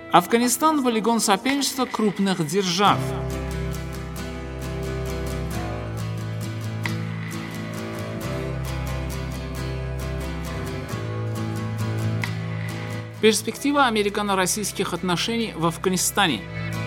Афганистан – полигон соперничества крупных держав. Перспектива американо-российских отношений в Афганистане.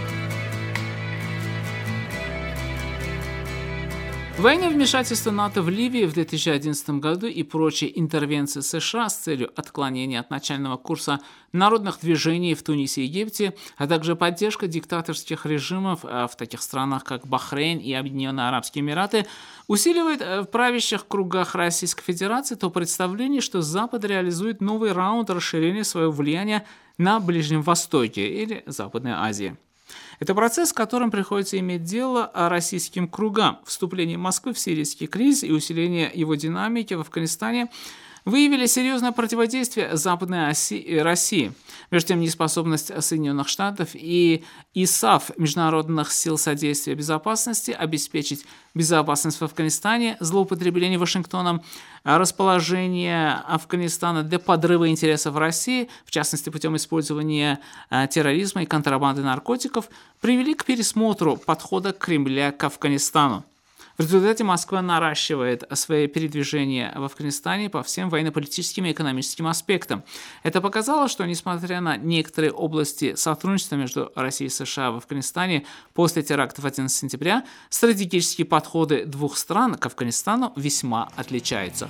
Военное вмешательство НАТО в Ливии в 2011 году и прочие интервенции США с целью отклонения от начального курса народных движений в Тунисе и Египте, а также поддержка диктаторских режимов в таких странах, как Бахрейн и Объединенные Арабские Эмираты, усиливает в правящих кругах Российской Федерации то представление, что Запад реализует новый раунд расширения своего влияния на Ближнем Востоке или Западной Азии. Это процесс, с которым приходится иметь дело российским кругам. Вступление Москвы в сирийский кризис и усиление его динамики в Афганистане выявили серьезное противодействие Западной оси России. Между тем, неспособность Соединенных Штатов и ИСАФ, международных сил содействия безопасности, обеспечить безопасность в Афганистане, злоупотребление Вашингтоном, расположение Афганистана для подрыва интересов России, в частности путем использования терроризма и контрабанды наркотиков, привели к пересмотру подхода Кремля к Афганистану. В результате Москва наращивает свои передвижения в Афганистане по всем военно-политическим и экономическим аспектам. Это показало, что, несмотря на некоторые области сотрудничества между Россией и США в Афганистане после терактов 11 сентября, стратегические подходы двух стран к Афганистану весьма отличаются.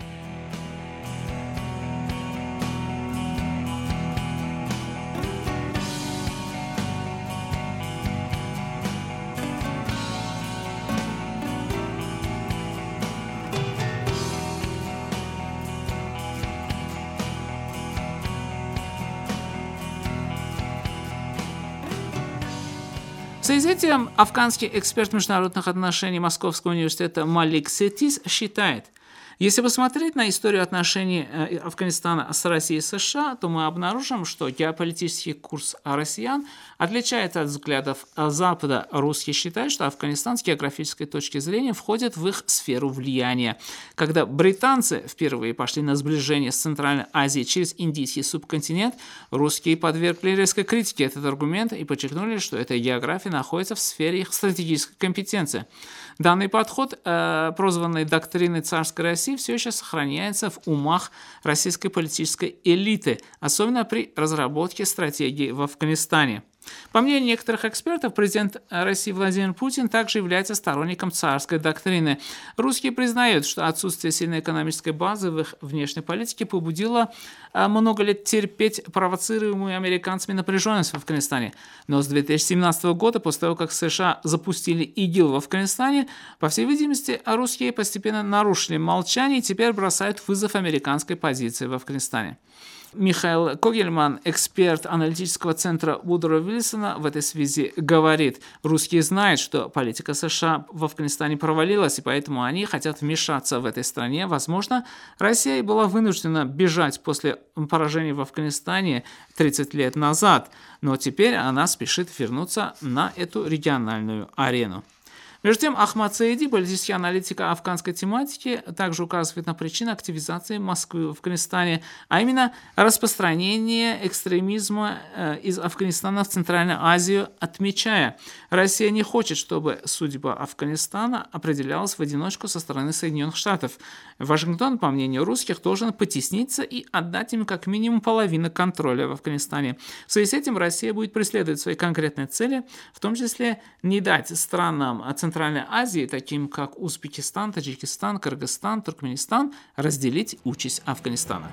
В связи с этим афганский эксперт международных отношений Московского университета Малик Сетис считает, если посмотреть на историю отношений Афганистана с Россией и США, то мы обнаружим, что геополитический курс россиян отличается от взглядов Запада. Русские считают, что Афганистан с географической точки зрения входит в их сферу влияния. Когда британцы впервые пошли на сближение с Центральной Азией через Индийский субконтинент, русские подвергли резкой критике этот аргумент и подчеркнули, что эта география находится в сфере их стратегической компетенции. Данный подход, прозванный доктриной царской России, все еще сохраняется в умах российской политической элиты, особенно при разработке стратегии в Афганистане. По мнению некоторых экспертов, президент России Владимир Путин также является сторонником царской доктрины. Русские признают, что отсутствие сильной экономической базы в их внешней политике побудило много лет терпеть провоцируемую американцами напряженность в Афганистане. Но с 2017 года, после того, как США запустили ИГИЛ в Афганистане, по всей видимости, русские постепенно нарушили молчание и теперь бросают вызов американской позиции в Афганистане. Михаил Когельман, эксперт аналитического центра Вудро Вильсона, в этой связи говорит, русские знают, что политика США в Афганистане провалилась, и поэтому они хотят вмешаться в этой стране. Возможно, Россия была вынуждена бежать после поражения в Афганистане 30 лет назад, но теперь она спешит вернуться на эту региональную арену. Между тем, Ахмад Саиди, политический аналитик афганской тематики, также указывает на причины активизации Москвы в Афганистане, а именно распространение экстремизма из Афганистана в Центральную Азию, отмечая, Россия не хочет, чтобы судьба Афганистана определялась в одиночку со стороны Соединенных Штатов. Вашингтон, по мнению русских, должен потесниться и отдать им как минимум половину контроля в Афганистане. В связи с этим Россия будет преследовать свои конкретные цели, в том числе не дать странам Центральной Азии, таким как Узбекистан, Таджикистан, Кыргызстан, Туркменистан, разделить участь Афганистана.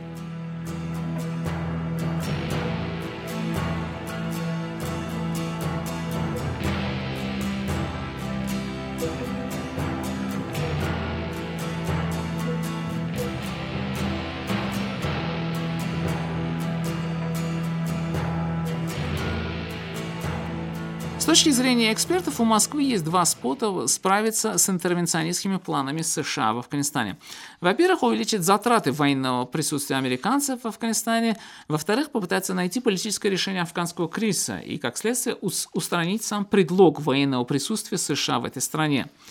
С точки зрения экспертов, у Москвы есть два способа справиться с интервенционистскими планами США в Афганистане. Во-первых, увеличить затраты военного присутствия американцев в Афганистане. Во-вторых, попытаться найти политическое решение афганского кризиса и, как следствие, устранить сам предлог военного присутствия США в этой стране.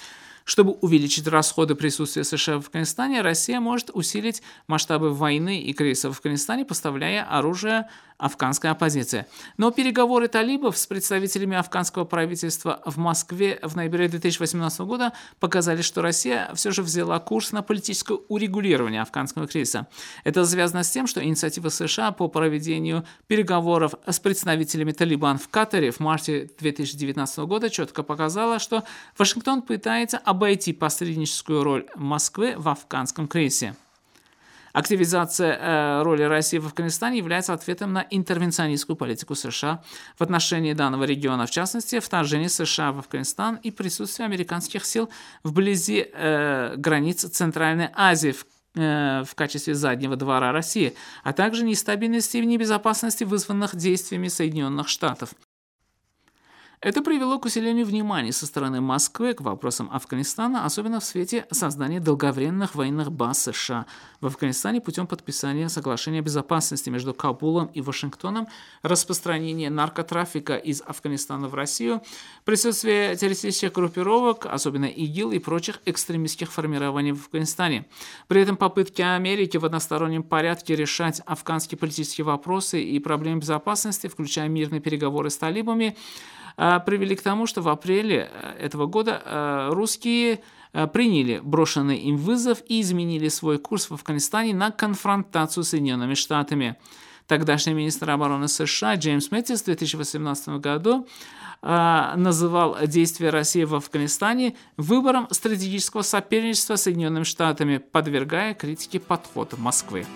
Чтобы увеличить расходы присутствия США в Афганистане, Россия может усилить масштабы войны и кризиса в Афганистане, поставляя оружие афганской оппозиции. Но переговоры талибов с представителями афганского правительства в Москве в ноябре 2018 года показали, что Россия все же взяла курс на политическое урегулирование афганского кризиса. Это связано с тем, что инициатива США по проведению переговоров с представителями Талибан в Катаре в марте 2019 года четко показала, что Вашингтон пытается обойти посредническую роль Москвы в афганском кризисе. Активизация роли России в Афганистане является ответом на интервенционистскую политику США в отношении данного региона, в частности, вторжение США в Афганистан и присутствие американских сил вблизи границ Центральной Азии в качестве заднего двора России, а также нестабильности и небезопасности, вызванных действиями Соединенных Штатов. Это привело к усилению внимания со стороны Москвы к вопросам Афганистана, особенно в свете создания долговременных военных баз США в Афганистане путем подписания соглашения о безопасности между Кабулом и Вашингтоном, распространения наркотрафика из Афганистана в Россию, присутствие террористических группировок, особенно ИГИЛ и прочих экстремистских формирований в Афганистане. При этом попытки Америки в одностороннем порядке решать афганские политические вопросы и проблемы безопасности, включая мирные переговоры с талибами, привели к тому, что в апреле этого года русские приняли брошенный им вызов и изменили свой курс в Афганистане на конфронтацию с Соединенными Штатами. Тогдашний министр обороны США Джеймс Мэттис в 2018 году называл действия России в Афганистане выбором стратегического соперничества с Соединенными Штатами, подвергая критике подход Москвы.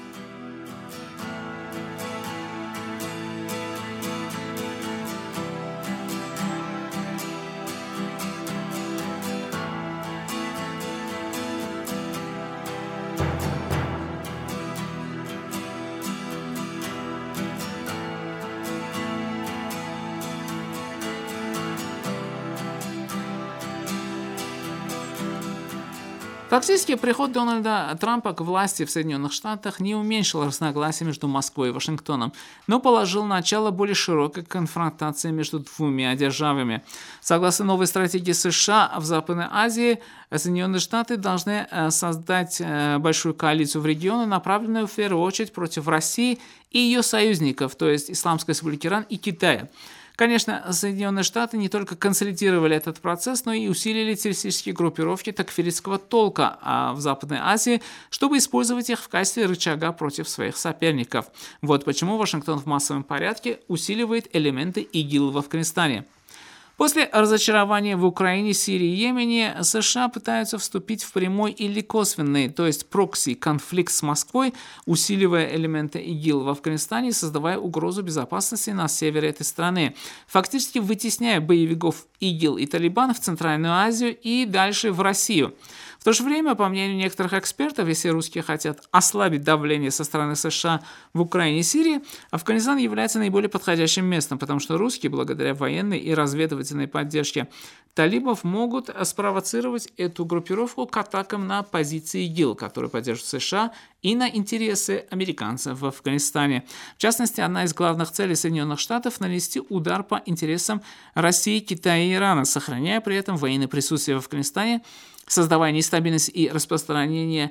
Фактически, приход Дональда Трампа к власти в Соединенных Штатах не уменьшил разногласия между Москвой и Вашингтоном, но положил начало более широкой конфронтации между двумя державами. Согласно новой стратегии США в Западной Азии, Соединенные Штаты должны создать большую коалицию в регионе, направленную в первую очередь против России и ее союзников, то есть Исламской Республики Иран и Китая. Конечно, Соединенные Штаты не только консолидировали этот процесс, но и усилили террористические группировки такфиристского толка в Западной Азии, чтобы использовать их в качестве рычага против своих соперников. Вот почему Вашингтон в массовом порядке усиливает элементы ИГИЛ в Афганистане. После разочарования в Украине, Сирии и Йемене США пытаются вступить в прямой или косвенный, то есть прокси-конфликт с Москвой, усиливая элементы ИГИЛ в Афганистане и создавая угрозу безопасности на севере этой страны, фактически вытесняя боевиков ИГИЛ и Талибан в Центральную Азию и дальше в Россию. В то же время, по мнению некоторых экспертов, если русские хотят ослабить давление со стороны США в Украине и Сирии, Афганистан является наиболее подходящим местом, потому что русские, благодаря военной и разведывательной поддержке талибов, могут спровоцировать эту группировку к атакам на позиции ИГИЛ, которые поддерживают США, и на интересы американцев в Афганистане. В частности, одна из главных целей Соединенных Штатов – нанести удар по интересам России, Китая и Ирана, сохраняя при этом военное присутствие в Афганистане, создавая нестабильность и распространение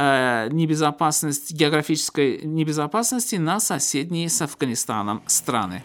географической небезопасности на соседние с Афганистаном страны.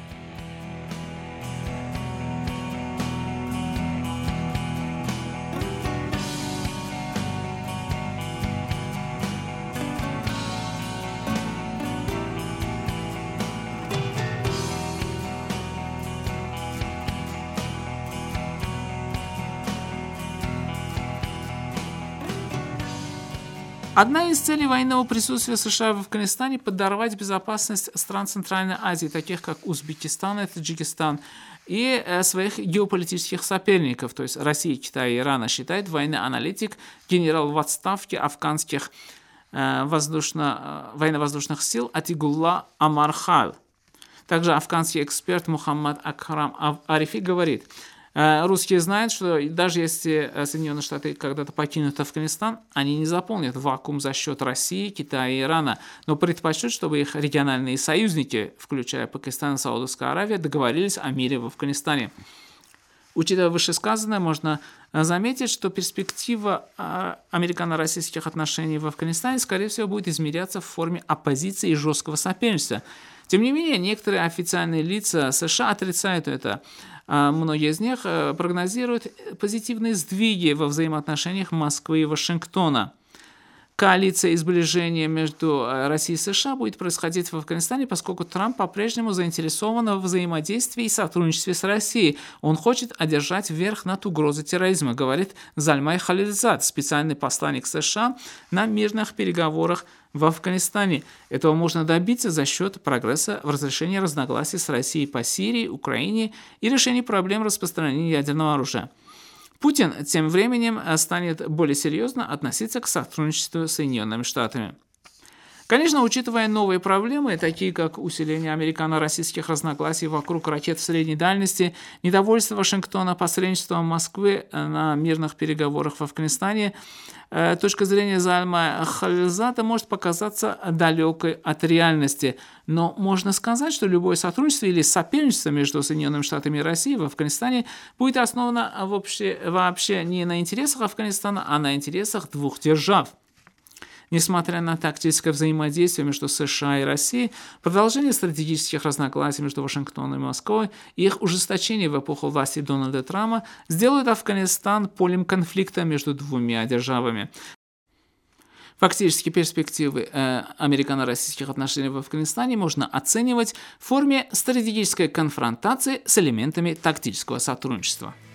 Одна из целей военного присутствия США в Афганистане – подорвать безопасность стран Центральной Азии, таких как Узбекистан и Таджикистан, и своих геополитических соперников, то есть России, Китая и Ирана, считает военный аналитик, генерал в отставке афганских военно-воздушных сил Атигулла Амархал. Также афганский эксперт Мухаммад Акхрам Арифи говорит: русские знают, что даже если Соединенные Штаты когда-то покинут Афганистан, они не заполнят вакуум за счет России, Китая и Ирана, но предпочтут, чтобы их региональные союзники, включая Пакистан и Саудовскую Аравию, договорились о мире в Афганистане. Учитывая вышесказанное, можно заметить, что перспектива американо-российских отношений в Афганистане, скорее всего, будет измеряться в форме оппозиции и жесткого соперничества. Тем не менее, некоторые официальные лица США отрицают это. Многие из них прогнозируют позитивные сдвиги во взаимоотношениях Москвы и Вашингтона. Коалиция и сближение между Россией и США будет происходить в Афганистане, поскольку Трамп по-прежнему заинтересован в взаимодействии и сотрудничестве с Россией. Он хочет одержать верх над угрозой терроризма, говорит Зальмай Халилзад, специальный посланник США на мирных переговорах в Афганистане. Этого можно добиться за счет прогресса в разрешении разногласий с Россией по Сирии, Украине и решении проблем распространения ядерного оружия. Путин тем временем станет более серьезно относиться к сотрудничеству с Соединенными Штатами. Конечно, учитывая новые проблемы, такие как усиление американо-российских разногласий вокруг ракет средней дальности, недовольство Вашингтона посредничеством Москвы на мирных переговорах в Афганистане, точка зрения Зальмая Халилзада может показаться далекой от реальности. Но можно сказать, что любое сотрудничество или соперничество между Соединенными Штатами и Россией в Афганистане будет основано вообще не на интересах Афганистана, а на интересах двух держав. Несмотря на тактическое взаимодействие между США и Россией, продолжение стратегических разногласий между Вашингтоном и Москвой и их ужесточение в эпоху власти Дональда Трампа сделают Афганистан полем конфликта между двумя державами. Фактически перспективы американо-российских отношений в Афганистане можно оценивать в форме стратегической конфронтации с элементами тактического сотрудничества.